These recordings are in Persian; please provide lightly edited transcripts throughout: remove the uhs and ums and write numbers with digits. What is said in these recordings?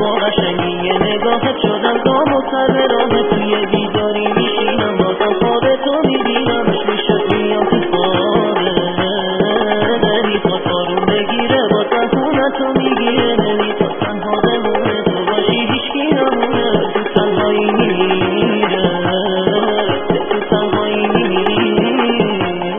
قشنگی نگاهت شدم گام و سر به راهت توی بیداری میشینم بازم خواب تو میبینمش میشد میام تو خوابه نمیخواد بارون بگیره بازم خونتو میگیره نمیخواد تنها بمونه تو باشی هیچکی نمونه تو تنهایی میمیره تو تنهایی میمیره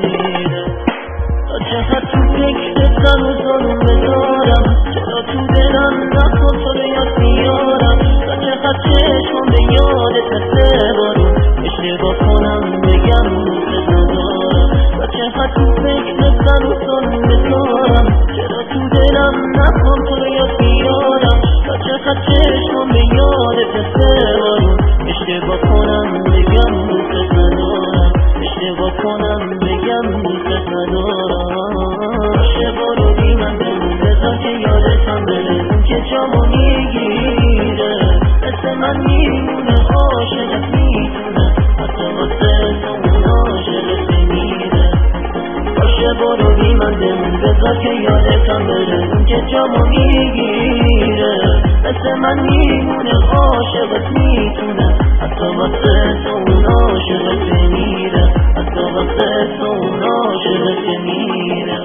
تا چقدر تو فکرت زن و زنون بذارم چرا تو دلم نکن تو رو یاد میارم تا چقدر چشمم به یادت مثل بارون اشتباه کنم بگم دوست ندارم تا چقدر تو فکرت زن و زنون بذارم چرا تو دلم نکن تو رو یاد میارم تا چقدر چشمم به یادت مثل بارون اشتباه کنم بگم دوست ندارم اشتباه کنم بگم دوست ندارم باشه برو بی من بمون بذار که یادتم بره اون که جامو میگیره مثل من میمونه عاشقت میتونه حتی واسه تو اون عاشقت میمیره باشه برو بی من بمون بذار که یادتم بره اون که جامو میگیره مثل من میمونه عاشقت میتونه حتی واسه تو اون عاشقت میمیره حتی واسه تو اون عاشقت میمیره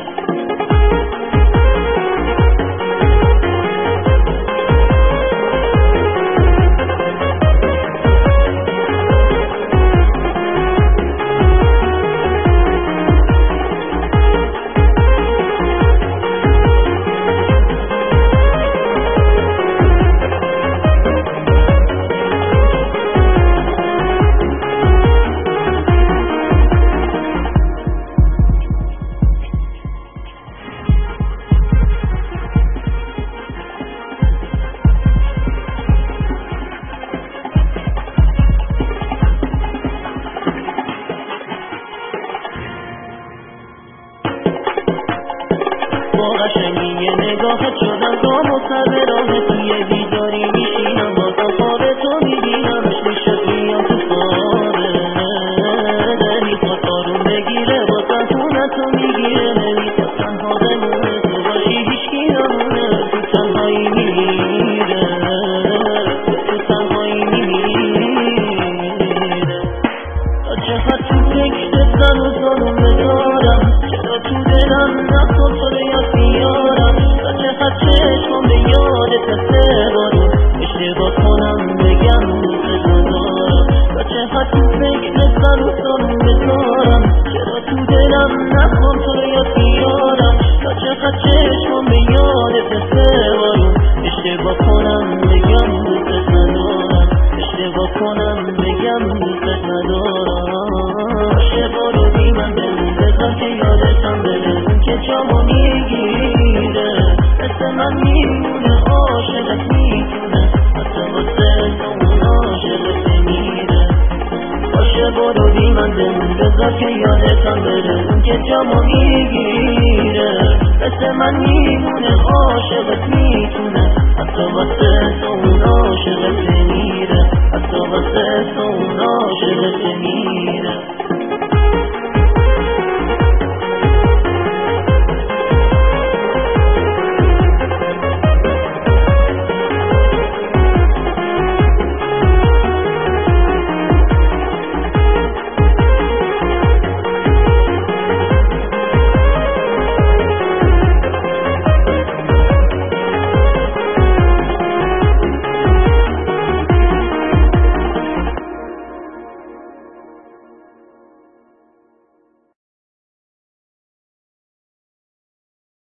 با قشنگی نگاهت شدم گام و سر به راهت توی بیداری میشینم بازم خواب تو میبینمش میشد میام تو خوابه نمیخواد بارون بگیره بازم خونتو میگیره نمیخواد تنها بمونه تو باشی هیچکی نمونه تو تنهایی میمیره تو تنهایی میمیره تا چقدر تو فکرت زن و زنون بذارم چرا تو دلم نکن تو رو یاد میارم تا چقدر چشمم به یادت مثل بارون اشتباه کنم بگم دوست ندارم تا چقدر تو فکرت زن و زنون بذارم چرا تو دلم نکن تو رو یاد میارم تا چقدر چشمم به یادت مثل بارون اشتباه کنم بگم دوست ندارم اشتباه کنم بگم دوست ندارم باشه برو بی من بمون بذار که یادتم بره اون که جامو میگیره مثل من میمونه عاشقت میتونه حتی واسه تو اون عاشقت میمیره باشه برو بی من بمون بذار که یادتم بره اون که جامو میگیره مثل من میمونه عاشقت میتونه حتی واسه